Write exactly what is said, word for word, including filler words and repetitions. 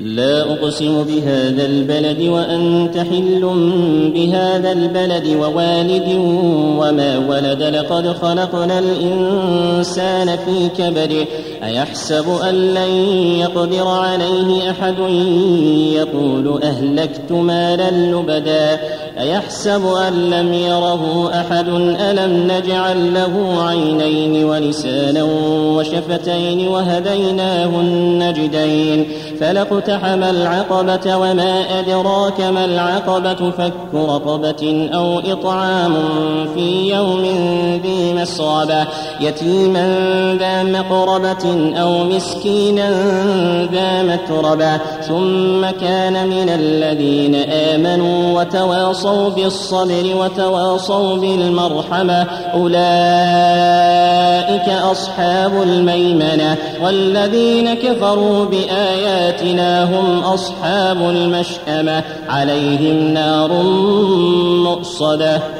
لا أقسم بهذا البلد وأنت حل بهذا البلد ووالد وما ولد لقد خلقنا الإنسان في كبد أيحسب أن لن يقدر عليه أحد يقول أهلكت مالا لبدا أيحسب أن لم يره أحد ألم نجعل له عينين ولسانا وشفتين وهديناه النجدين فلاقتحم العقبة وما أدراك ما العقبة فك رقبة أو إطعام في يوم ذي مسغبة يتيما ذا مقربة أو مسكينا ذا متربة ثم كان من الذين آمنوا وتواصوا بالصبر وتواصوا بالمرحمة أولئك أصحاب الميمنة والذين كفروا بآياتنا هم أصحاب المشأمة عليهم نار مؤصدة